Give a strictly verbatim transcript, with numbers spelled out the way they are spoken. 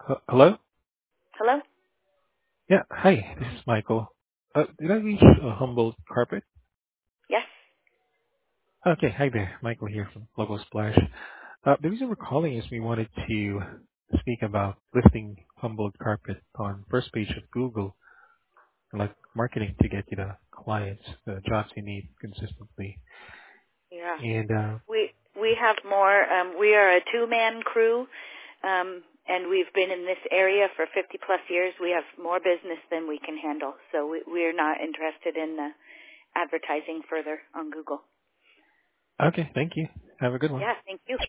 H- Hello? Hello? Yeah, hi, this is Michael. Uh, did I reach uh, Humboldt Carpet? Yes. Okay, hi there, Michael here from Logo Splash. Uh, the reason we're calling is we wanted to speak about listing Humboldt Carpet on first page of Google, like marketing to get you the clients, the jobs you need consistently. Yeah. And uh, We we have more. Um, we are a two-man crew, um, and we've been in this area for fifty plus years. We have more business than we can handle, so we, we're not interested in uh, advertising further on Google. okay, thank you. Have a good one. Yeah. Thank you.